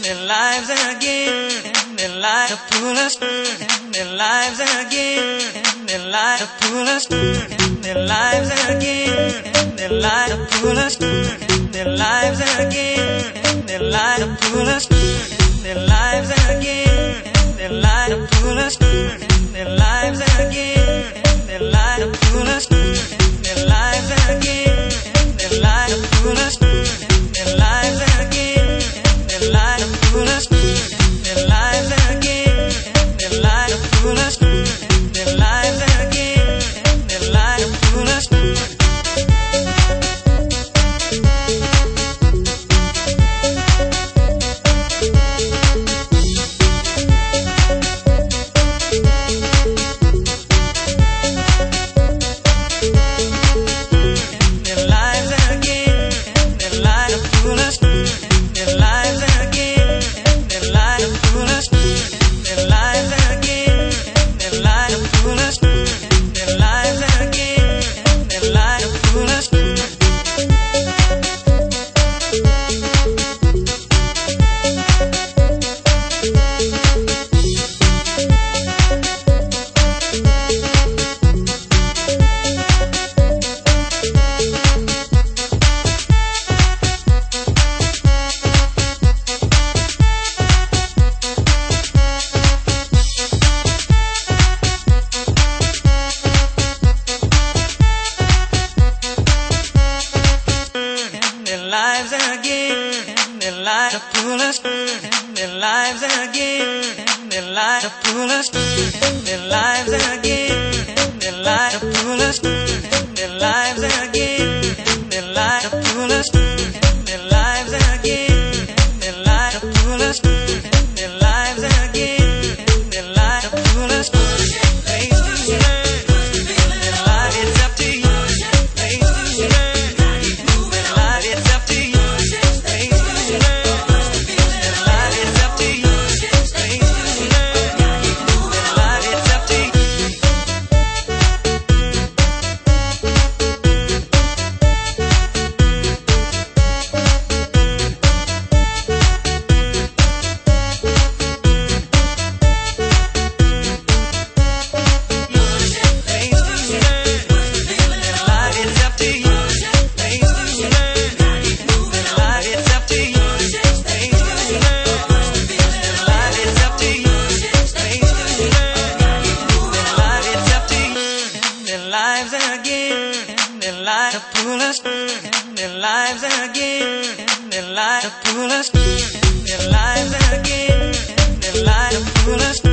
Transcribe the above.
their lives again, their life to pull us, their lives again, their life to pull us, their lives again, their life to pull us, their lives again, their life to pull us, their lives again, their life to pull us, their lives again, their life to pull us, their lives again, their life to pull us, their lives again, their life to pull us, their lives again, their life to pull us, their lives again, their life to pull us. Lives again, their life to pull us, their lives again, their life to pull us, their lives again, their life to pull us, their lives again, their life to pull us, their lives again, their life to pull us, their lives again, their life to pull us. Lives again, their life to pull us, their lives again, their life to pull us, their lives again, their life to pull us.